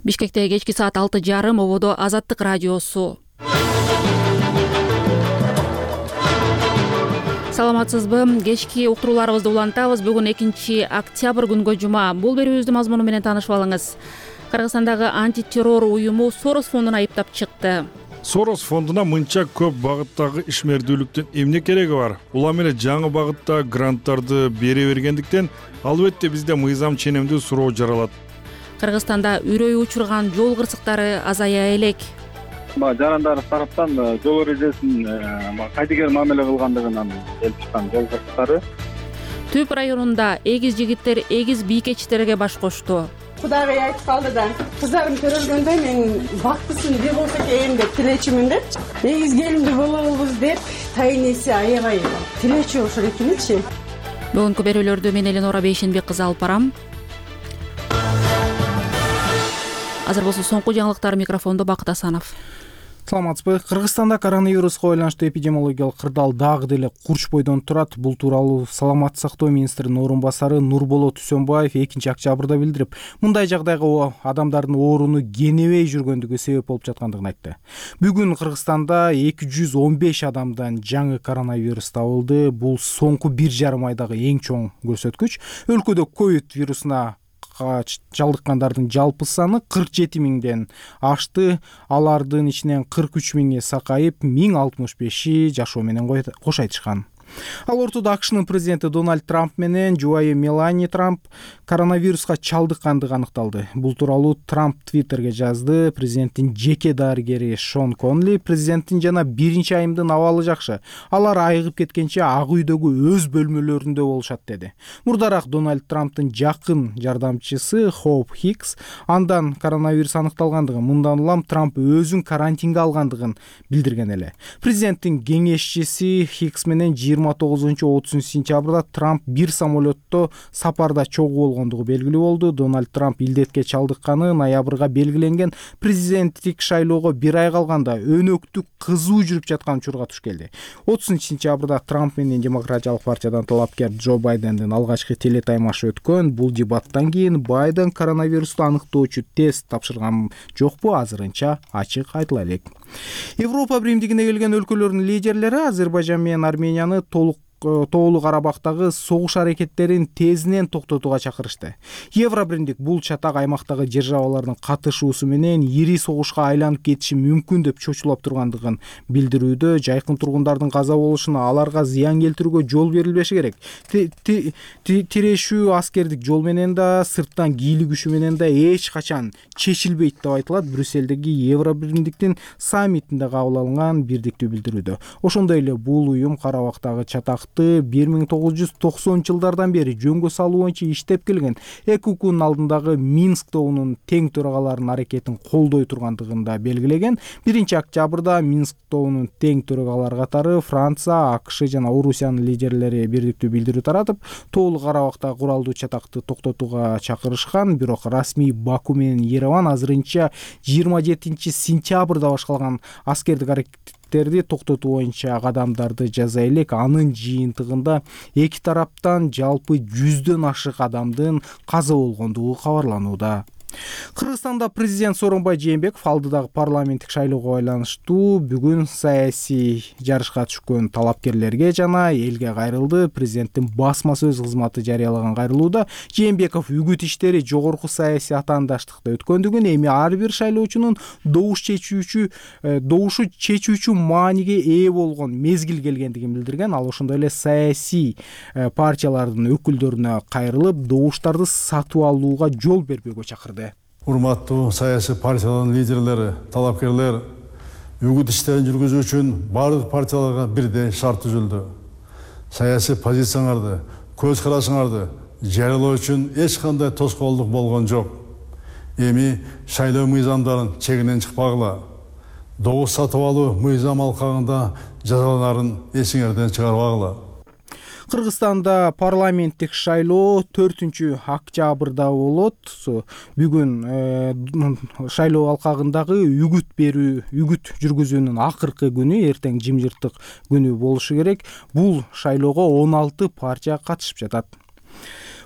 Бишкекте кечки саат 6:30 ободо Азаттык радиосу. Саламатсызбы? Кечки уктурууларыбызды улантабыз. Бүгүн 2-октябрь күнгө жума. Бул берүүбүздүн мазмуну менен таанышып алыңыз. Кыргызстандагы антитеррор уюму Сорос фондун айыптап чыкты. Сорос фондуна мынча көп багыттагы ишмердүүлүктүн эмне кереги бар? Улам эле жаңы багытта гранттарды бере бергендиктен албетте бизде мыйзам ченемдүү суроо жаралат. Кыргызстанда үрөй учурган жол кырсыктары азая элек. Жарандар тараптан жол эрежесин кайдыгер мамиле кылгандыгынан келип чыккан жол кырсыктары. Түп районунда эгиз жигиттер эгиз бийкечтерге баш кошту. Кудайга айтып калды да, кыздарым көрөлгөндө мен бактысын бир болсо экен деп тилечимин депчи. Эгиз келиндүү болобуз деп тайын эси аябай тилечи болушу экенчи. Бүгүнкү берүүлөрдү мен Эленора Бейшенбек кызы алып барам. Азыр болсо соңку жаңылыктар, микрофондо Бакыт Асанов. Саламатсызбы? Кыргызстанда коронавируска байланыштуу эпидемиологиялык кырдаал дагы деле Курчбойдон турат. Бул тууралуу Саламаттык сактоо министринин орун басары Нурболот Үсөнбаев 2-октябрда билдирип, мындай жагдайга адамдардын ооруну кенебей жүргөндүгү себеп болуп жаткандыгын айтты. Бүгүн Кыргызстанда 215 адамдан жаңы коронавирус табылды. Бул соңку 1,5 айдагы эң чоң көрсөткүч. Өлкөдө ковид вирусуна чалдыккандардын жалпы саны 47 миңден ашты. Алардын ичинен 43 миңи сакайып, 1065 жашоо менен кош айтышкан. Ал ортодо АКШнын президенти Дональд Трамп менен жубайы Мелани Трамп коронавируска чалдыккандыгы аныкталды. Бул тууралуу Трамп Твиттерге жазды. Президенттин жеке дарыгери Шон Конли: президенттин жана 1-айымдын абалы жакшы. Алар айыгып кеткенче Ак үйдөгү өз бөлмөлөрүндө болушат деди. Мурдараак Дональд Трамптын жакын жардамчысы Хоуп Хикс андан коронавирус аныкталгандыгын, мындан улам Трамп өзүн карантинге алгандыгын билдирген эле. Президенттин кеңешчиси Хикс менен 29-30 сентябрда Трамп бир самолетто сапарда чогуу болгондугу белгилүү болду. Дональд Трамп илдетке чалдыкканы ноябрга белгиленген президенттик шайлоого 1 ай калганда өнөктүк кызуу жүрүп жаткан учурга туш келди. 30 сентябрда Трамп менен Демократиялык партиядан талапкер Джо Байдендин алгачкы телетаймашы өткөн. Бул дебаттан кийин Байден коронавирусту аныктоочу тест тапшырган жокпу, азырынча ачык айтыла элек. Европа биримдигине келген өлкөлөрдүн лидерлери Азербайжан менен Арменияны Тоолуу Карабактагы согуш аракеттерин тезинен токтотууга чакырышты. Евробиримдик бул чатак аймактагы державалардын катышуусу менен ири согушка айланып кетиши мүмкүн деп чочулап тургандыгын билдирүүдө. Жайкын тургундардын каза болушуна, аларга зыян келтирүүгө жол берилбеши керек. Тирешүү аскердик жол менен да, сырттан кийлик күчү менен да эч качан чечилбейт деп айтылат Брюссельдеги Евробиримдиктин саммитинде кабыл алынган бирдиктүү билдирүүдө. Ошондой эле бул уюм Карабактагы чатак 1990-жылдардан бери жөнгө салуу боюнча иштеп келген ЭКУКнун алдындагы Минск тобунун тең төрагаларынын аракетин колдой тургандыгын да белгилеген. 1-октябрда Минск тобунун тең төрагалары катары Франция, АКШ жана Орусиянын лидерлери бирдиктүү билдирүү таратып, Тоолуу Карабактагы куралдуу чатакты токтотууга чакырышкан. Бирок расмий Баку менен Ереван азырынча 27-сентябрда башталган аскердик аракеттерди токтотуу боюнча кадамдарды жасай элек. Анын жыйынтыгында эки тараптан жалпы 100дөн ашык адамдын каза болгондугу кабарланууда. Кыргызстанда президент Сооронбай Жээнбеков алдыдагы парламенттик шайлоого байланыштуу бүгүн саясий жарышка түшкөн талапкерлерге жана элге кайрылды. Президенттин басма сөз кызматы жарыялаган кайрылууда Жээнбеков үгүт иштери жогорку саясий атаандаштыкта өткөндүгүн, эми ар бир шайлоочунун добушу чечүүчү мааниге ээ болгон мезгил келгендигин билдирген. Ал ошондой эле саясий партиялардын өкүлдөрүнө кайрылып, добуштарды сатып алууга жол бербөөгө чакырды. Урматтуу саясий партиялардын лидерлери, талапкерлер, үгүт иштерин жүргүзүү үчүн бардык партияларга бирдей шарт түзүлдү. Саясий позицияңарды, көз карашыңарды жарыялоо үчүн эч кандай тоскоолдук болгон жок. Эми шайлоо мыйзамдарын чегинен чыкпагыла. Добуш сатып алуу мыйзам алкагында жазаланарын эсиңерден чыгарбагыла. Кыргызстанда парламенттик шайлоо 4-октябрда болот. Бүгүн шайлоо алкагындагы үгүт жүргүзүүнүн акыркы күнү, эртең жымжырттык күнү болушу керек. Бул шайлоого 16 партия катышып жатат.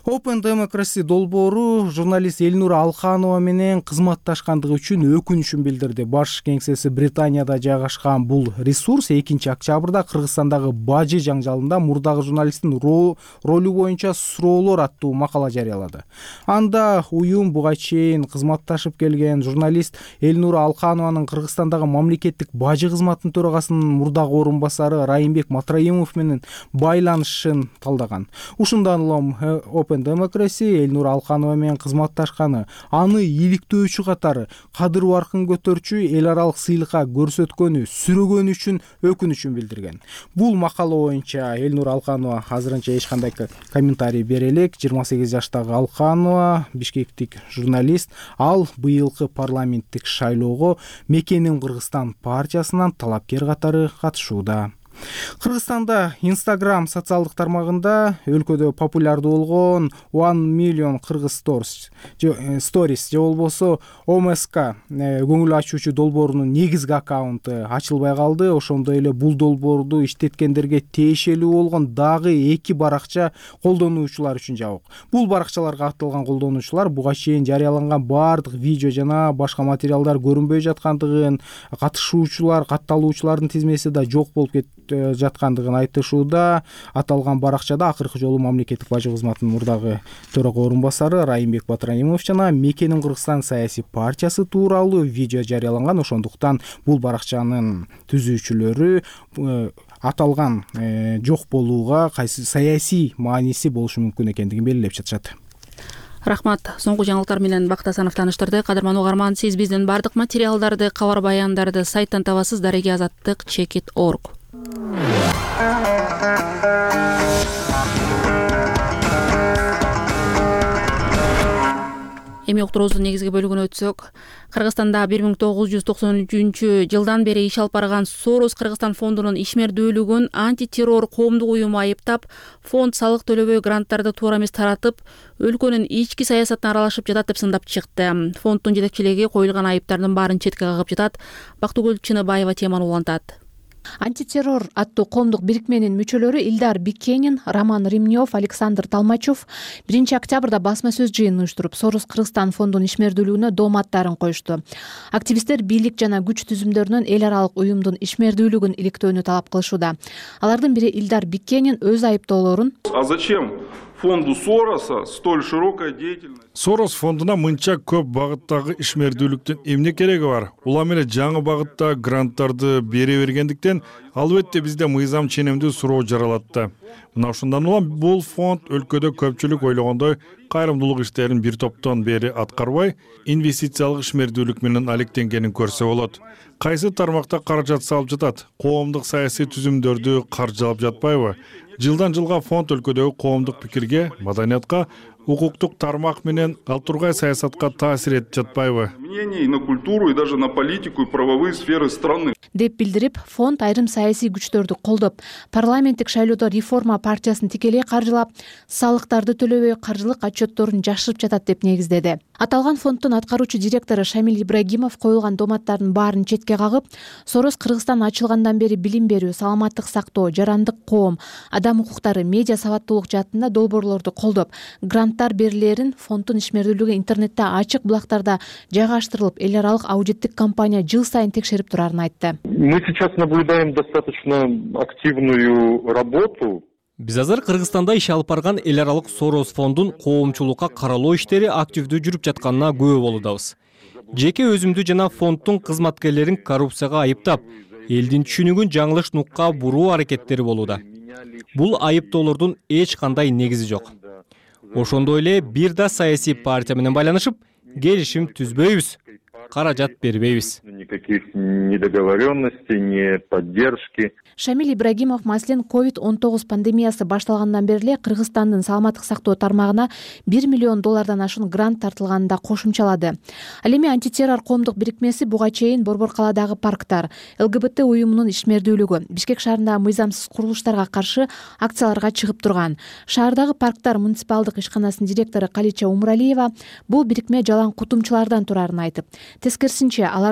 Open Democracy долбоору журналист Элнура Алканова менен кызматташкандыгы үчүн өкүнүчүн билдирди. Баш кеңсеси Британияда жайгашкан бул ресурс 2-октябрда Кыргызстандагы бажы жаңжалында мурдагы журналисттин ролу боюнча суроолор аттуу макала жарыялады. Анда уюм буга чейин кызматташып келген журналист Элнура Алканованын Кыргызстандагы мамлекеттик бажы кызматынын төрагасынын мурдагы орун басары Райымбек Матраимов менен байланышын талдаган. Ушундан улам Open Democracy Элнура Алканова менен кызматташканы, аны иликтөөчү катары кадыр баркын көтөрчү эл аралык сыйлыкка көрсөткөнү, сүрөгөнү үчүн өкүнүчүн билдирген. Бул макала боюнча Элнура Алканова азырынча эч кандай комментарий бере элек. 28 жаштагы Алканова, бишкектик журналист, ал быйылкы парламенттик шайлоого Мекенин Кыргызстан партиясынан талапкер катары катышууда. Кыргызстанда Instagram социалдык тармагында өлкөдө популярдуу болгон 1 million Кыргыз Stories же болбосо ОМСК көңүл ачуучу долбоорунун негизги аккаунту ачылбай калды. Ошондой эле бул долбоорду иштеткендерге тиешелүү болгон дагы 2 баракча колдонуучулар үчүн жабык. Бул баракчаларга атталган колдонуучулар буга чейин жарыяланган баардык видео жана башка материалдар көрүнбөй жаткандыгын, катышуучулар, катталуучулардын тизмеси да жок болуп жаткандыгын айтышууда. Аталган баракчада акыркы жолу мамлекеттик бажы кызматынын мурдагы төрага орун басары Райымбек Матраимов жана Мекенин Кыргызстан саясий партиясы тууралуу видео жарыяланган. Ошондуктан бул баракчанын түзүүчүлөрү аталган жок болууга кайсы саясий мааниси болушу мүмкүн экендигин белгилеп жатышат. Рахмат. Соңку жаңылыктар менен Бакыт Асанов тааныштырды. Кадырман угарман, сиз биздин бардык материалдарды, кабар баяндарды сайттан табасыз. Дареги Азаттык @checkit.org. Эми уктуруубуздун негизги бөлүгүнө өтсөк, Кыргызстанда 1993 жылдан бери иш алып барган Сорос Кыргызстан фондунун ишмердүүлүгүн антитеррор коомдук уюму айыптап, фонд салык төлөбөй гранттарды туура эмес таратып, өлкөнүн ички саясатына аралашып жатат деп сындап чыкты. Фонддун жетекчилиги коюлган айыптардын баарын четке кагып жатат. Бактыгүл Чыныбаева теманы улантат. Антитеррор аттуу коомдук бирикменин мүчөлөрү Илдар Биккенин, Роман Римнев, Александр Толмачев 1-октябрда басма сөз жыйынын уюштуруп, Сорос Кыргызстан фондунун ишмердүүлүгүнө дооматтарын коюшту. Активисттер бийлик жана күч түзүмдөрүнөн эл аралык уюмдун ишмердүүлүгүн иликтөөнү талап кылышууда. Алардын бири Илдар Биккенин өз айыптоолорун фонду Сороса столь широкая деятельность. Сорос фондуна мынча көп багыттагы ишмердүүлүктүн эмне кереги бар? Улам эле жаңы багытта гранттарды бере бергендиктен, албетте бизде мыйзам ченемдүү суроо жаралатты. Мына ушундан улам бул фонд өлкөдө көпчүлүк ойлогондой кайрымдуулук иштерин бир топтон бери аткарбай, инвестициялык ишмердүүлүк менен алектенгенин көрсө болот. Кайсы тармакта каражат салып жатат? Коомдук саясий түзүмдөрдү каржылап жатпайбы? Жылдан жылга фонд өлкөдөгү коомдук пикирге, маданиятка, укуктук тармак менен ал тургай саясатка таасир этип жатпайбы? Мнение и на культуру, и даже на политику и правовые сферы страны. Деп билдирип, фонд айрым саясий күчтөрдү колдоп, парламенттик шайлоодо реформа партиясын тикелей каржылап, салыктарды төлөбөй каржылык отчетторун жашырып жатат деп негиздеди. Аталган фонддун аткаруучу директору Шамил Ибрагимов коюлган дооматтардын баарын четке кагып, Сорос Кыргызстан ачылгандан бери билим берүү, саламаттык сактоо, жарандык коом, адам укуктары, медиа сабаттуулук жаатында долбоорлорду колдоп, гранттар берилерин фонддун ишмердүүлүгү интернетте ачык булактарда жайгаштырылып, эл аралык аудиттик компания жыл сайын текшерип турарын айтты. Мы сейчас наблюдаем достаточно активную работу. Биз азыр Кыргызстанда иш алып барган эл аралык Сорос фондун коомчулукка каралоо иштери активдүү жүрүп жатканына күбө болудабыз. Жеке өзүмдү жана фонддун кызматкерлерин коррупцияга айыптап, элдин түшүнүгүн жаңылыш нукка буруу аракеттери болууда. Бул айыптоолордун эч кандай негизи жок. Ошондой эле бир да саясий партия менен байланышып, келишим түзбөйбүз, каражат бербейбиз. Никаких недоговоренностей, не поддержки. Шамил Ибрагимов маселен COVID-19 пандемиясы башталгандан бери эле Кыргызстандын саламаттык сактоо тармагына $1 миллион ашуун грант тартылганын да кошумчалады. Ал эми антитеррор коомдук бирикмеси буга чейин Борбор калаадагы парктар, ЛГБТ уюмунун ишмердүүлүгү, Бишкек шаарындагы мыйзамсыз курулуштарга каршы акцияларга чыгып турган. Шаардагы парктар муниципалдык ишканасынын директору Калича Умралиева бул бирикме жалаң кутумчулардан турарын айтып, тескерисинче алардын ишмердүүлүгү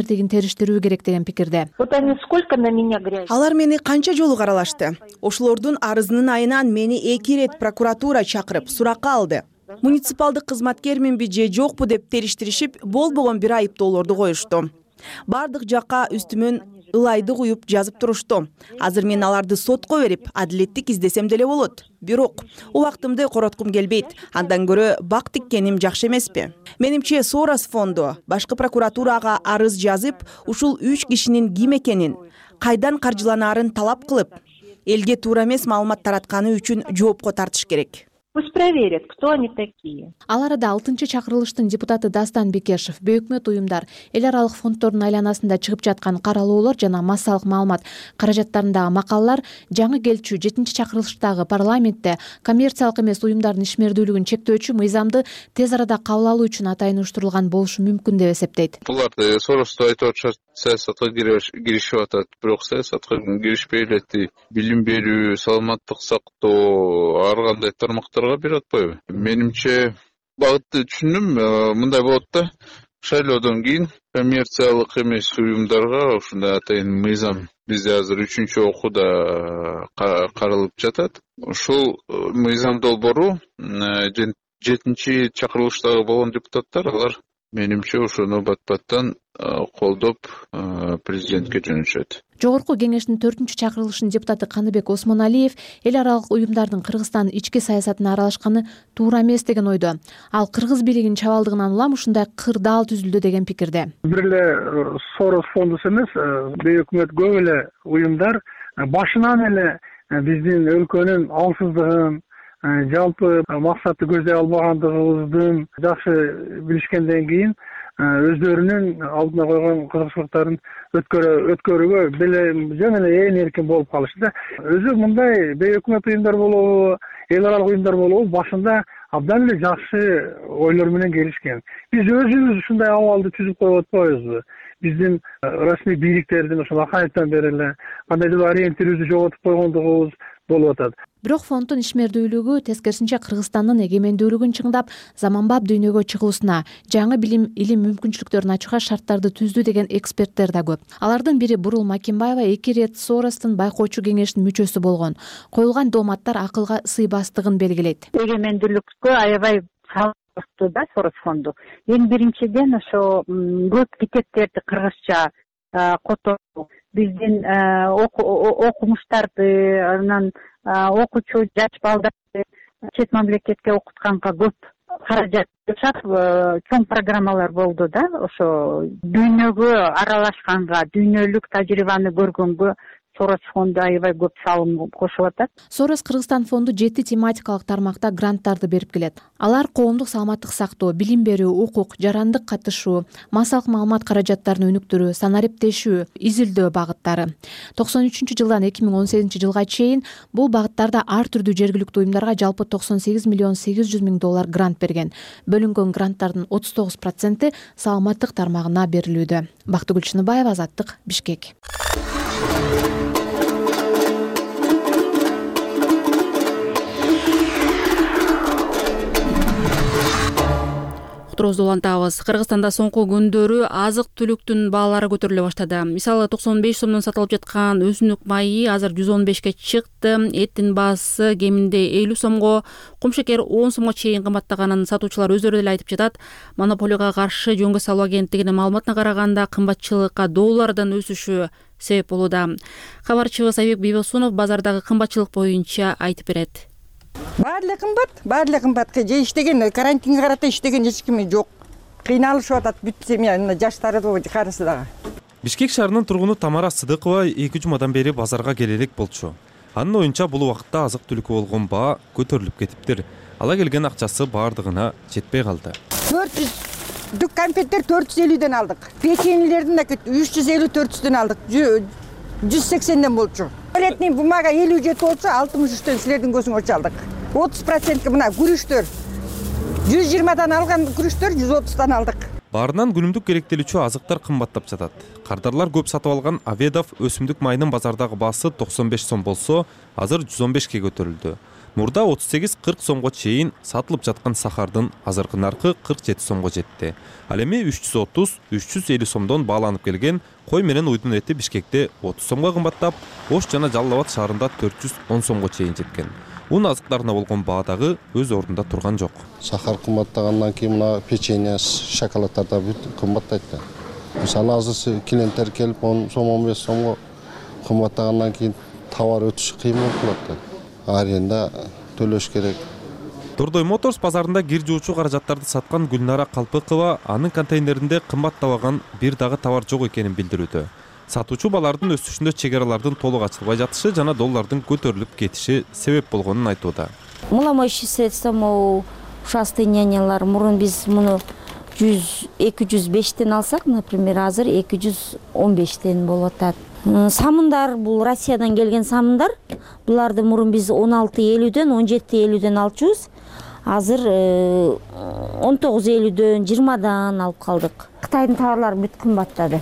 ишмердигин териштирүү керек деген пикирде. Алар мени канча жолу каралашты. Ошолордун арызынын айынан мени 2 ирет прокуратура чакырып суракка алды. Муниципалдык кызматкерминби же жокпу деп териштиришип, болбогон бир айыптоолорду коюшту. Бардык жакка үстүмөн ылайды куюп жазып турушту. Азыр мен аларды сотко берип, адилеттик издесем деле болот. Бирок убактымды короткум келбейт. Андан көрө бак тиккеним жакшы эмеспи? Менимче Сорос фонду башкы прокуратурага арыз жазып, ушул 3 кишинин ким экенин, кайдан каржыланаарын талап кылып, элге туура эмес маалымат таратканы үчүн жоопко тартыш керек. Пусть проверят, кто они такие. Ал арада 6-чы чакырылыштын депутаты Дастан Бекешев бейөкмөт уюмдар эл аралык фонддордун айланасында чыгып жаткан каралоолор жана массалык маалымат каражаттарындагы макалалар жаңы келчү 7-чи чакырылыштагы парламентте коммерциялык эмес уюмдардын ишмердүүлүгүн чектөөчү мыйзамды тез арада кабыл алуу үчүн атайын уюштурулган болушу мүмкүн деп эсептейт. Буларды Соросту айтып атышат, саясатка киришип атат, бирок саясатка киришпей эле билим берүү, саламаттык сактоо, ар кандай тармактарга берип атпайбы? Менимче багытты түшүндүм, мындай болот да. Шайлоодон кийин коммерциялык эмес уюмдарга ушундай атайын мыйзам бизде азыр 3-чү окууда каралып жатат. Ушул мыйзам долбоору 7-чи чакырылыштагы болгон депутаттар алар менимче ошону бат-баттан колдоп президентке жөнөтүшөт. Жогорку кеңештин 4-чү чакырылышынын депутаты Каныбек Осмоналиев эл аралык уюмдардын Кыргызстандын ички саясатына аралашканы туура эмес деген ойдо. Ал кыргыз бийлигинин чабалдыгынан улам ушундай кырдаал түзүлдү деген пикирде. Бир эле Сорос фонду эмес, бейөкмөт көп эле уюмдар башынан эле биздин өлкөнүн алсыздыгын, жалпы максатты көздөй албагандыгыбыздын жакшы билишкенден кийин өздөрүнүн алдына койгон кызыкчылыктарын өткөрүүгө жөн эле ээн эркин болуп калышты. Өзү мындай бейөкмөт уюмдар болобу, эл аралык уюмдар болобу башында абдан эле жакшы ойлор менен келишкен. Биз өзүбүз ушундай абалды түзүп коюп атпайбызбы? Биздин расмий бийликтердин ошол акайыптан бери эле кандайдыр ориентирибизди жоготуп койгондугубуз болуп атат. Бирок фонддун ишмердүүлүгү тескерисинче Кыргызстандын эгемендүүлүгүн чыңдап, заманбап дүйнөгө чыгуусуна, жаңы билим, илим мүмкүнчүлүктөрүн ачууга шарттарды түздү деген эксперттер да көп. Алардын бири Бурул Макимбаева 2 ирет Соростун байкоочу кеңешинин мүчөсү болгон. Коюлган дооматтар акылга сыйбастыгын белгилейт. Эгемендүүлүккө аябай салыштуу да Сорос фонду. Эң биринчиден ошо көп китептерди кыргызча которуу, биздин окумуштарды, анан окуучу жаш балдарды чет мамлекетке окутканга көп каражат жашап, чоң программалар болду да. Ошо дүйнөгө аралашканга, дүйнөлүк тажрыйбаны көргөнгө Сорос фонду аябай көп салым кошуп атат. Сорос Кыргызстан фонду 7 тематикалык тармакта гранттарды берип келет. Алар коомдук саламаттык сактоо, билим берүү, укук, жарандык катышуу, массалык маалымат каражаттарын өнүктүрүү, санариптешүү, изилдөө багыттары. 93-жылдан 2018-жылга чейин бул багыттарда ар түрдүү жергиликтүү уюмдарга жалпы $98 миллион 800 миң грант берген. Бөлүнгөн гранттардын 39% саламаттык тармагына берилүүдө. Бактыгүл Чыныбаева, Азаттык, Бишкек. Уктуруубузду улантабыз. Кыргызстанда соңку күндөрү азык түлүктүн баалары көтөрүлө баштады. Мисалы 95 сомдон сатылып жаткан өсүмдүк майы азыр 115ке чыкты. Эттин баасы кеминде 50 сомго, кумшекер 10 сомго чейин кымбаттаганын сатуучулар өздөрү деле айтып жатат. Монополияга каршы жөнгө салуу агенттигинин маалыматына караганда кымбатчылыкка доллардын өсүшү себеп болууда. Кабарчыбыз Айбек Бийбосунов базардагы кымбатчылык боюнча айтып берет. Баары кымбат. Же иштеген, карантинге карата иштеген эч ким жок. Кыйналышып атат бүт семья, жаштары карысы дагы. Бишкек шаарынын тургуну Тамара Сыдыкова 2 жумадан бери базарга келелек болчу. Анын оюнча бул убакытта азык түлүккө болгон баа көтөрүлүп кетиптир. Ала келген акчасы баардыгына жетпей калды. 400 дүк конфеттер 450ден алдык. Печеньелердин 350-400ден алдык. 180ден болчу. Туалетный бумага 57 болчу, 63ден силердин көзүңөрчү алдык. 30% мына күрүчтөр 120дан алган күрүчтөр 130дан алдык. Баарынан күнүмдүк керектелүүчү азыктар кымбаттап жатат. Кардарлар көп сатып алган Аведов өсүмдүк майынын базардагы баасы 95 сом болсо, азыр 115ке көтөрүлдү. Мурда 38-40 сомго чейин сатылып жаткан сахардын азыркы наркы 47 сомго жетти. Ал эми 330-350 сомдон бааланып келген кой менен уйдун эти Бишкекте 30 сомго кымбаттап, Ош жана Жалал Абад шаарында 410 сомго чейин жеткен. Un азыктарына болгон баа дагы өз ордунда турган жок. Сахар кымбаттагандан кийин мына печенье, шоколаддар да бүт кымбаттайт да. Мисалы азыр клиенттер келип 10 сом, 15 сомго кымбаттагандан кийин товар өтүшү кыйын болуп калат да. Аренда төлөш керек. Дордой Моторс базарында кир жуучу каражаттарды саткан Гүлнара Калпыкова анын контейнеринде кымбаттабаган бир дагы товар жок экенин билдирүүдө. Сатуучу балардын өсүшүндө чегералардын толук ачылбай жатышы жана доллардын көтөрүлүп кетиши себеп болгонун айтууда. Муламойший средства, ушастый нянялар, мурун биз муну 205тен алсак, например, азыр 215тен болуп атат. Самындар, бул Россиядан келген самындар. Буларды мурун биз 16.50ден, 17.50ден алчубуз. Азыр 19.50ден, 20дан алып калдык. Кытайдын товарлары бүт кымбаттады.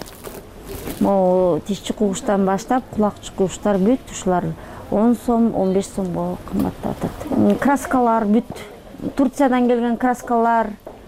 Тишчи кугуштан баштап, кулакчы кугуштар бүт, ушулар 10 сом, 15 сомго кымбаттатат. Краскалар бүт, Турциядан келген краскалар,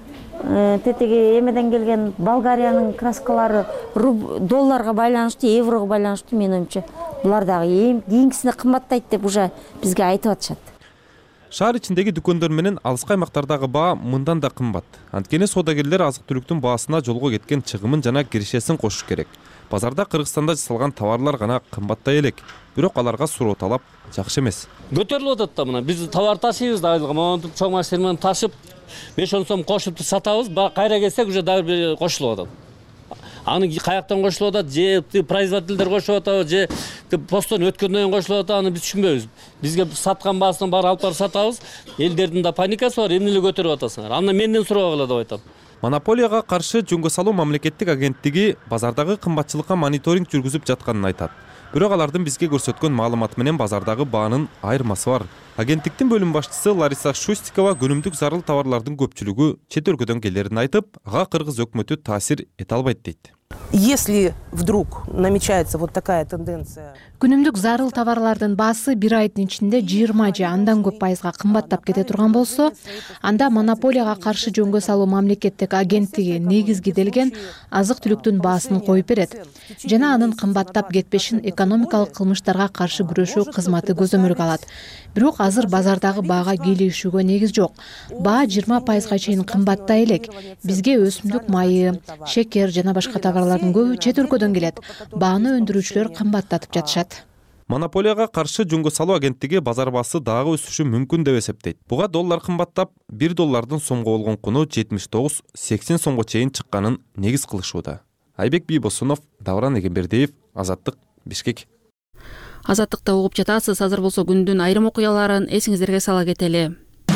тетеге эмеден келген Болгариянын краскалары долларга байланыштуу, еврого байланыштуу, менин оюмча. Булар дагы кийинкисине кымбаттайт деп уже бизге айтып атышат. Шаар ичиндеги дүкөндөр менен алыскы аймактардагы баа мындан да кымбат. Анткени соодагерлер азык-түлүктүн баасына жолго кеткен чыгымын жана киришесин кошуш керек. Базарда Кыргызстанда жасалган товарлар гана кымбаттай элек, бирок аларга суроо талап жакшы эмес. Көтөрүлүп атат да мына. Биз товар ташыйбыз да айлыгы монтуп чоң машина менен ташып 5-10 сом кошуп сатабыз, кайра келсек уже дагы кошулуп атат. Аны каяктан кошулуп атат, же производителдер кошуп атабы, же посттон өткөндөн кийин кошулуп атат, аны биз түшүнбөйбүз. Бизге саткан баасынан баары алып барып сатабыз. Элдердин да паникасы бар, эмне эле көтөрүп атасыңар. Аны менден сурабагыла деп айтам. Монополияга каршы жөнгө салуу мамлекеттик агенттиги базардагы кымбатчылыкка мониторинг жүргүзүп жатканын айтат. Бирок алардын бизге көрсөткөн маалыматы менен базардагы баанын айырмасы бар. Агенттиктин бөлүм башчысы Лариса Шустикова күнүмдүк зарыл товарлардын көпчүлүгү чет өлкөдөн келерин айтып, ага кыргыз өкмөтү таасир эте албайт дейт. Если вдруг намечается вот такая тенденция. Күнүмдүк зарыл товарлардын баасы бир айдын ичинде 20 же андан көп пайызга кымбаттап кете турган болсо, анда монополияга каршы жөнгө салуу мамлекеттик агенттиги негизгиделген азык-түлүктүн баасын коюп берет жана анын кымбаттап кетпешин экономикалык кылмыштарга каршы күрөшүү кызматы көзөмөлгө алат. Бирок азыр базардагы баага кийлигишүүгө негиз жок. Баа 20% чейин кымбаттай элек. Бизге өсүмдүк майы, шекер жана башка товарлардын көбү чет өлкөдөн келет. Бааны өндүрүүчүлөр кымбаттатып жатышат. Монополияга каршы жөнгө салуу агенттиги базар баасы дагы өсүшү мүмкүн деп эсептейт. Буга доллар кымбаттап, 1 доллардын сомго болгон куну 79-80 сомго чейин чыкканын негиз кылышууда. Айбек Бийбосунов, Давран Эгембердиев, Азаттык, Бишкек. Азаттыкта угуп жатасыз. Азыр болсо күндүн айрым окуяларын эсиңиздерге сала кетели.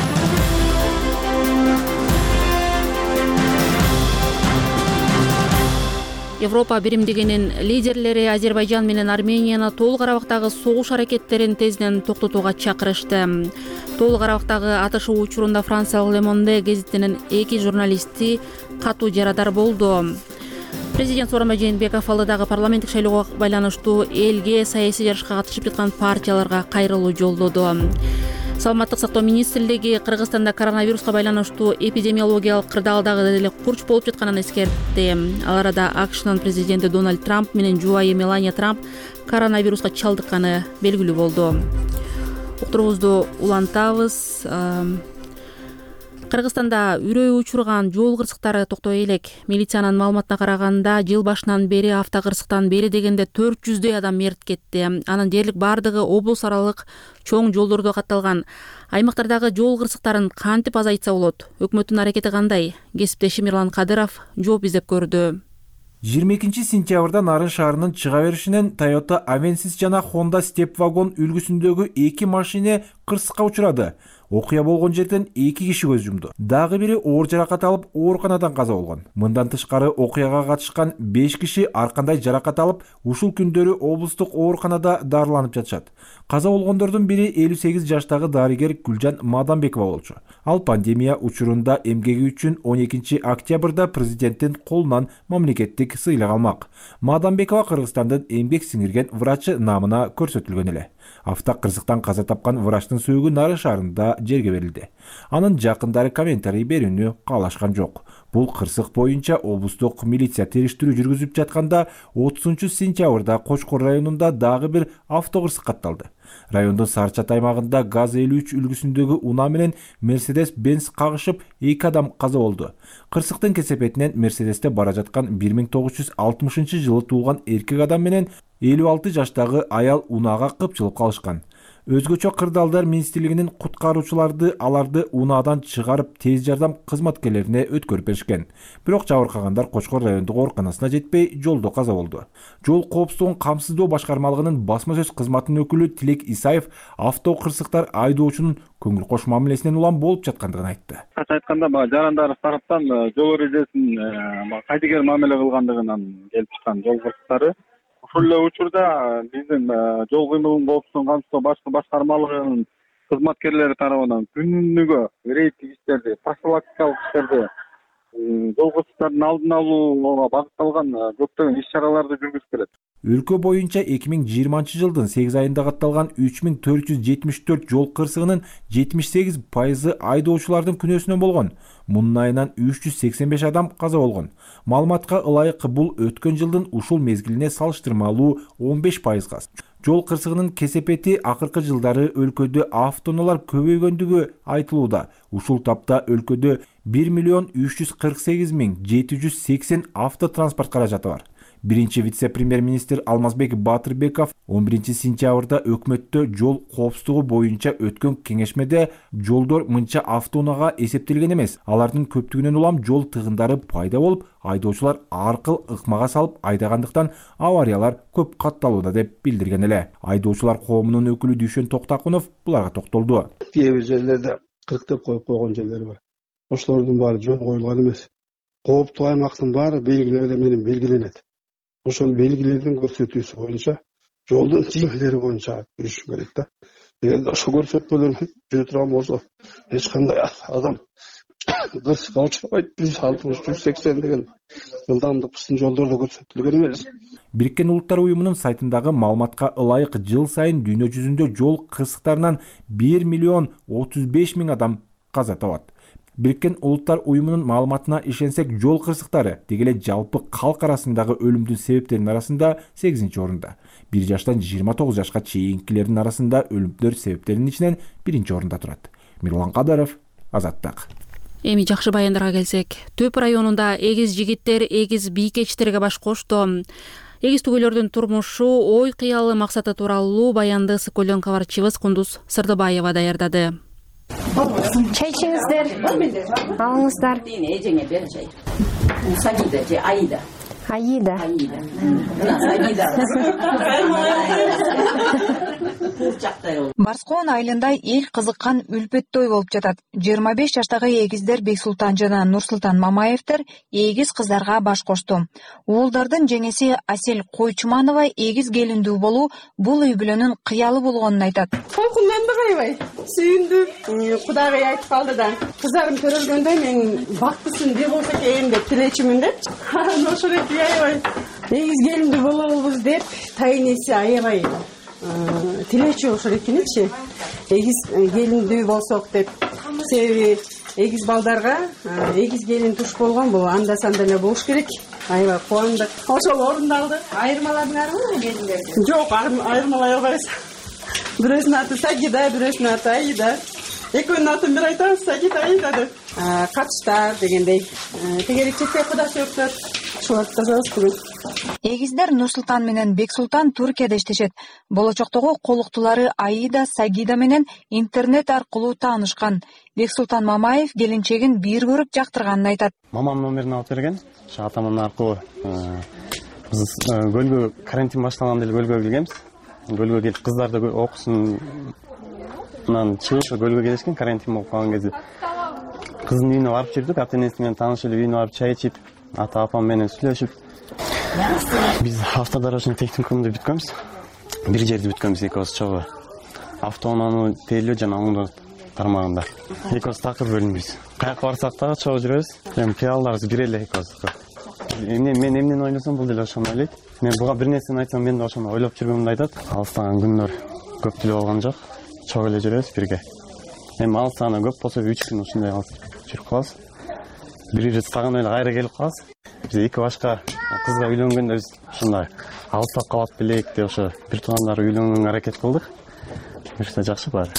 Европа биримдигинин лидерлери Азербайжан менен Арменияны Тоолуу Карабактагы согуш аракеттерин тезинен токтотууга чакырышты. Тоолуу Карабактагы атышуу учурунда Франциялык Le Monde гезитинин 2 журналисти катуу жарадар болду. Президент Сооронбай Жээнбеков алдыдагы парламенттик шайлоого байланыштуу элге саясий жарышка катышып жаткан партияларга кайрылуу жолдоду. Саламаттык сактоо министрлиги Кыргызстанда коронавируска байланыштуу эпидемиологиялык кырдаал дагы деле курч болуп жатканын эскертти. Ал арада АКШнын президенти Дональд Трамп менен жубайы Мелания Трамп коронавируска чалдыкканы белгилүү болду. Уктуруубузду улантабыз. Кыргызстанда үрөй учурган жол кырсыктары токтой элек. Милициянын маалыматына караганда, жыл башынан бери автокырсыктан бери дегенде 400 адам мерт кетти. Анын дээрлик бардыгы облус аралык чоң жолдордо катталган. Аймактардагы жол кырсыктарын кантип азайтса болот? Өкмөттүн аракети кандай? Кесиптешим Мирлан Кадыров жооп издеп көрдү. 22 сентябрда Нарын шаарынын чыга беришинен Toyota Avensis жана Honda Step Wagon үлгүсүндөгү 2 машина кырсыкка учурады. Окуя болгон жерден 2 киши көз жумду. Дагы бири оор жаракат алып, ооруканадан каза болгон. Мындан тышкары окуяга катышкан 5 киши ар кандай жаракат алып, ушул күндөрү облустук ооруканада дарыланып жатышат. Каза болгондордун бири 58 жаштагы дарыгер Гүлжан Маданбекова болчу. Ал пандемия учурунда эмгеги үчүн 12 октябрда президенттин колунан мамлекеттик сыйлык алмак. Маданбекова Кыргызстандын эмгек сиңирген врачы намына көрсөтүлгөн эле. Автокырсыктан каза тапкан врачтын сөөгү Нары шаарында жерге берилди. Анын жакындары комментарий берүүнү каалашкан жок. Бул кырсык боюнча облустук милиция териштирүү жүргүзүп жатканда 30-сентябрда Кочкор районунда дагы бир автокырсык катталды. Райондун Сарчат аймагында ГАЗ-53 үлгүсүндөгү унаа менен Мерседес-Бенз кагышып 2 адам каза болду. Кырсыктын кесепетинен Мерседесте бара жаткан 1960-жылы туулган эркек адам менен 56 жаштагы аял унаага кыпчылып калышкан. Өзгөчө кырдаалдар министрлигинин куткаруучуларды аларды унаадан чыгарып тез жардам кызматкерлерине өткөрүп беришкен. Бирок жабыркагандар Кочкор райондук ооруканасына жетпей, жолдо каза болду. Жол коопсуздугун камсыздоо башкармалыгынын басма сөз кызматынын өкүлү Тилек Исаев автокырсыктар айдоочунун көңүл кош мамилесинен улам болуп жаткандыгын айтты. Кыска айтканда, жарандар тараптан жол эрежесин кайдыгер мамиле кылгандыгынан келип чыккан жол кырсыктары. Ушул эле учурда биздин жол кыймылын коопсуздугун камсыздоо башкармалыгынын кызматкерлери тарабынан күнүгө рейдтик иштерди, профилактикалык иштерди, жол кырсыктардын алдын алууга багытталган көптөгөн иш-чараларды жүргүзүп келет. Өлкө боюнча 2020-жылдын 8 айында катталган 3474 жол кырсыгынын 78% айдоочулардын күнөөсүнөн болгон. Мунун айынан 385 адам каза болгон. Маалыматка ылайык бул өткөн жылдын ушул мезгилине салыштырмалуу 15%. Жол кырсыгынын кесепети акыркы жылдары өлкөдө автоунаалар көбөйгөндүгү айтылууда. Ушул тапта өлкөдө 1,348,780 автотранспорт каражаты бар. Биринчи вице-премьер-министр Алмазбек Батырбеков 11-сентябрда өкмөттө жол коопсуздугу боюнча өткөн кеңешмеде жолдор мынча автоунаага эсептелген эмес. Алардын көптүгүнөн улам жол тыгындары пайда болуп, айдоочулар аркыл ыкмага салып айдагандыктан авариялар көп катталууда деп билдирген эле. Айдоочулар коомунун өкүлү Дүйшөн Токтакунов буларга токтолду. Кээ бир жерлерде 40 деп коюп койгон жерлер бар. Ошолордун баары жол коюлган эмес. Кооптуу аймактын баары белгилер менен белгиленет. Ошол белгилердин көрсөтүүсү боюнча жолдун чийимдери боюнча жүрүш керек да. Эгерде ошол көрсөтмөлөрдү жүрө турган болсо, эч кандай адам кырсыкка учурбайт. 160-180 деген жылдамдык биздин жолдордо көрсөтүлгөн эмес. Бириккен Улуттар уюмунун сайтындагы маалыматка ылайык жыл сайын дүйнө жүзүндө жол кырсыктарынан 1,035,000 адам каза табат. Бириккен Улуттар уюмунун маалыматына ишенсек, жол кырсыктары дегеле жалпы калк арасындагы өлүмдүн себептеринин арасында 8-орунда. 1 жаштан 29 жашка чейинкилердин арасында өлүмдөр себептеринин ичинен 1-орунда турат. Мирлан Кадаров, Азаттык. Эми жакшы баяндарга келсек, Төп районунда эгиз жигиттер эгиз бийкечтерге баш кошту. Эгиз түгөлөрдүн турмушу, ой кыялы максаты тууралуу баянды ысык көлдөн кабарчыбыз Кундуз Сырдыбаева даярдады. Чай içiңиздер, алыңыздар. Эжеңе бер чай. Сагида же Аида. Аида. Сагида. Барскоон айылында эл кызыккан үлпөт той болуп жатат. 25 жаштагы эгиздер Бексултан жана Нурсултан Мамаевдер эгиз кыздарга баш кошту. Уулдардын жеңеси Асел Койчуманова эгиз келиндүү болуу бул үй бүлөнүн кыялы болгонун айтат. Койкунданды аябай. Сүйүндүм. Кудайга айтып калды да. Кыздарым төрөлгөндө мен бактысын деп болсо экен деп тилечимин деп. Ошол эки аябай. Эгиз келиндүү болобуз деп тайнеси аябай. Тилечи ошол экенчи. Эгиз келиндүү болсок деп. Себеби эгиз балдарга эгиз келин туш болгон бул анда санда эле болуш керек. Аябай кубандык. Ошол орундалды. Айырмаладыңарбы келиндерди? Жок, айырмалай албайбыз. Бирөөсүнүн аты Сагида, бирөөсүнүн аты Аида. Экөөнүн атын бир айтабыз, Сагида, Аида деп. Катыштар дегендей. Тегерекчекте кудаш өктөр. Ушул атказабыз бүгүн. Эгиздер Нурсултан менен Бексултан Туркияда иштешет. Болочоктогу колуктулары Аида, Сагида менен интернет аркылуу таанышкан. Бексултан Мамаев келинчегин бир көрүп жактырганын айтат. Мамам номерин алып берген. Атаман аркылуу биз көлгө карантин башталганда эле көлгө келгенбиз. Көлгө келип кыздарды окуусунан чыгып көлгө келишкен, карантин болуп калган кезде. Кыздын үйүнө барып жүрдүк, ата-энеси менен таанышып, үйүнө барып чай ичип, ата-апам менен сүйлөшүп. Биз автодорожный техникумду бүткөнбүз. Бир жерде бүткөнбүз экөөбүз чогуу. Автоунааны тейлөө жана оңдоо тармагында. Экөөбүз такыр бөлүнбүз. Каяка барсак дагы чогуу жүрөбүз. Эми пиалдарыбыз бир эле экөөбүз. Мен эмнени ойлосом бул деле ошону ойлойт. Мен буга бир нерсени айтсам мен да ошону ойлоп жүргөнүмдү айтат. Алыстаган күндөр көп тилеп алган жок. Чогуу эле жүрөбүз бирге. Эми ал саны көп болсо 3 күн ушундай жүрүп калабыз. Бири сагынып эле кайра келип калабыз. Биз эки башка кызга үйлөнгөндө биз ушундай алыстап калат белек деп ошо бир туугандары үйлөнгөнгө аракет кылдык. Буюрса жакшы баары.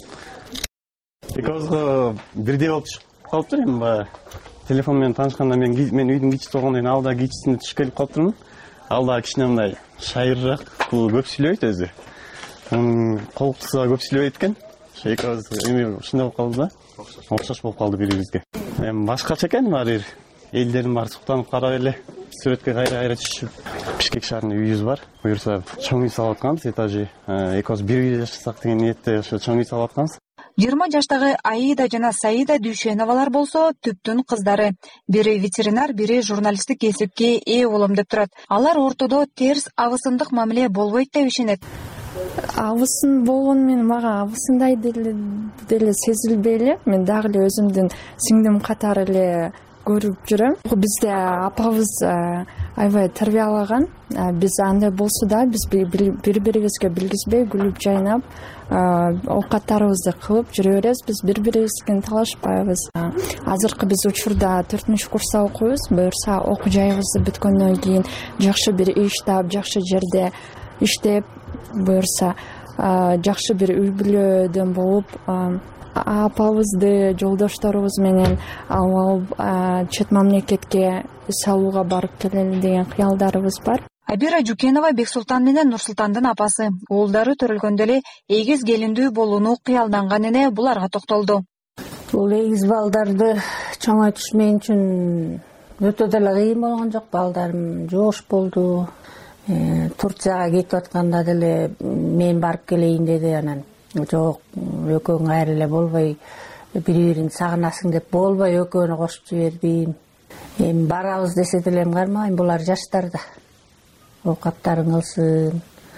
Экөөбүзгө бирдей болуп түшүп калыптыр. Эми баягы телефон менен таанышканда мен үйдүн кичи болгондон кийин ал да кичисине түшүп келип калыптырмын. Ал да кичине мындай шайырыраак, бул көп сүйлөйт өзү. Колуктусу көп сүйлөбөйт экен. Ошо экөөбүз эми ушундай болуп калды да. Окшош болуп калды бири-бирибизге. Эми башкача экен баары бир. Элдердин баары суктанып карап эле сүрөткө кайра түшүп. Бишкек шаарында үйүбүз бар. Буюрса чоң үй салып атканбыз, этажы. Экөөбүз бирге жашасак деген ниетте ошо чоң үй салып атканбыз. 20 жаштагы Аида жана Саида Дүйшеновалар болсо түптүн кыздары. Бири ветеринар, бири журналисттик кесипке ээ болом деп турат. Алар ортодо терс абысындык мамиле болбойт деп ишенет. Абысын болгону менен мага абысындай деле сезилбей эле. Мен дагы эле өзүмдүн сиңдим катары эле көрүп жүрөм. Бизде апабыз аябай тарбиялаган. Биз андай болсо да биз бири-бирибизге билгизбей күлүп жайнап, оокаттарыбызды кылып жүрө беребиз. Биз бири-бирибизге талашпайбыз. Азыркы биз учурда 4-курста окуйбуз. Буюрса окуу жайыбызды бүткөндөн кийин жакшы бир иш таап, жакшы жерде иштеп, буюрса жакшы бир үй бүлөдөн болуп, апабызды жолдошторубуз менен алып чет мамлекетке салууга барып келели деген кыялдарыбыз бар. Абира Жукенова Бексултан менен Нурсултандын апасы. Уулдары төрөлгөндө эле эгиз келиндүү болууну кыялданган эне буларга токтолду. Бул эгиз балдарды чоңойтуш мен үчүн өтө деле кыйын болгон жок. Балдарым жоош болду. Турцияга кетип атканда деле мен барып келейин деди, анан жок, экөөң кайра эле болбой, бири-бирин сагынасың деп болбой экөөнү кошуп жибердим. Эми барабыз десе деле эми кармайм, булар жаштарда. Оокаттарын кылсын.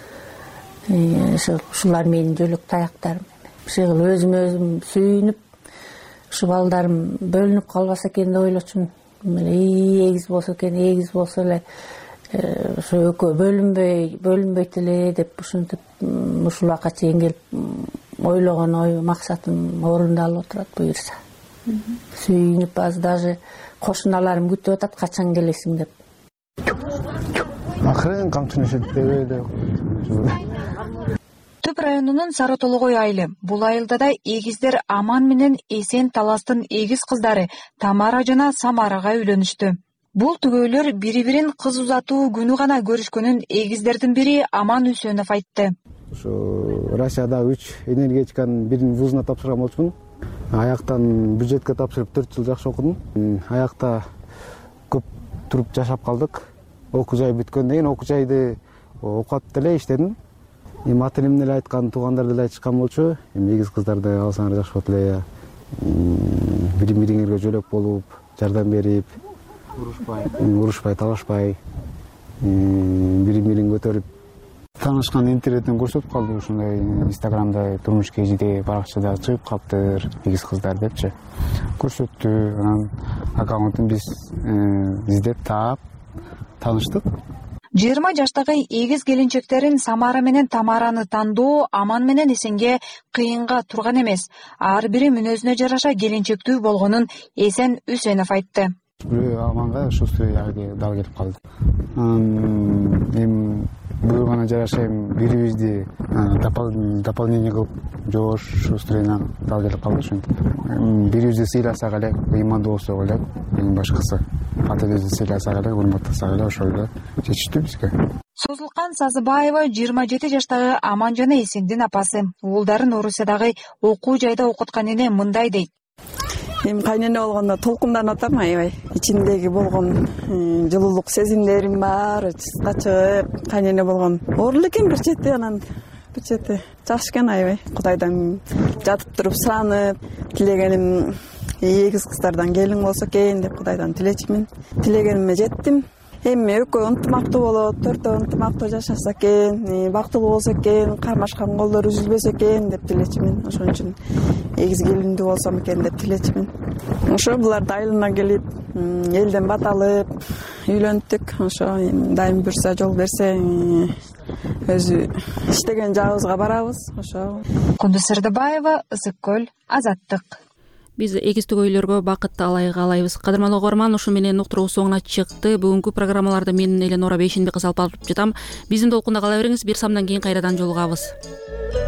Ушулар менин жөлөк таяктарым. Ушул өзүм сүйүнүп, ушу балдарым бөлүнүп калбаса экен деп ойлочумун. Эгиз болсо экен, эгиз болсо эле ошо экөө бөлүнбөйт эле деп ушинтип ушул убакка чейин келип ойлогон ой максатым орундалып отурат буюрса. Сүйүнүп аз даже кошуналарым күтүп атат качан келесиң деп. Акырын камчынышып деп. Түп районунун Сары Толгой айылы. Бул айылда да эгиздер Аман менен Эсен Таластын эгиз кыздары Тамара жана Самарага үйлөнүштү. Бул түгөйлөр бири-бирин кыз узатуу күнү гана көрүшкөнүн эгиздердин бири Аман Үсөнов айтты. Ошо Россияда 3 энергетиканын бирин вузуна тапшырган болчумун. Аяктан бюджетке тапшырып 4 жыл жакшы окудум. Аякта көп туруп жашап калдык. Окуу жай бүткөндөн кийин окуу жайды окуп деле иштедим. Эми ата энем деле айткан, туугандар деле айтышкан болчу. Эми эгиз кыздарды алсаңар жакшы болот эле. Бири-бириңерге жөлөк болуп, жардам берип, урушпай, талашпай, бири-бирин көтөрүп. Таанышкан интернеттен көрсөтүп калды, ушундай Инстаграмда турмуш кезиде баракчада чыгып калыптыр, эгиз кыздар депчи. Көрсөттү, анан аккаунтун биз издеп таап тааныштык. 20 жаштагы эгиз келинчектерин Самара менен Тамараны тандоо Аман менен Эсенге кыйынга турган эмес. Ар бири мүнөзүнө жараша келинчектүү болгонун Эсен Үсөнов айтты. Аманга шустрый дал келип калды. Эми буйругана жараша бирибизди дополнение кылып жоош шустрыйна дал келип калды ушинтип. Бирибизди сыйласак эле, ыймандуу болсок эле, эң башкысы ата энебизди сыйласак эле, урматтасак эле, ошол эле чечиштүү бизге. Созулкан Сазыбаева 27 жаштагы Аман жана Эсендин апасы. Уулдарын Орусиядагы окуу жайда окуткан эне мындай дейт. Эми кайнене болгондо толкунданып атам аябай. Ичимдеги болгон жылуулук сезимдерим баары чыгып, кайнене болгон оор экен бир чети, анан бир чети жакшы экен аябай. Кудайдан жатып туруп суранып, тилегеним эгиз кыздардан келин болсо экен деп Кудайдан тилечимин. Тилегениме жеттим. Эми экөө ынтымактуу болот, төртөө ынтымактуу жашаса экен, бактылуу болсо экен, кармашкан колдор үзүлбөсө экен деп тилечимин. Ошон үчүн эгиз келиндүү болсом экен деп тилечимин. Ошо булар айылына келип, элден бат алып, үйлөнттүк. Ошо дайым буюрса, жол берсе, өзү иштеген жагыбызга барабыз ошо. Кундуз Сырдыбаева, Ысык көл, Азаттык. Биз эгиздөгөйлөргө бакыт каалайбыз. Кадырман угарман, ушу менен уктуруу соңуна чыкты. Бүгүнкү программаларды мен Эленора Бейшенбек кыз алып барып жатам. Биздин толкунда кала бериңиз. Бир самдан кийин кайрадан жолугабыз.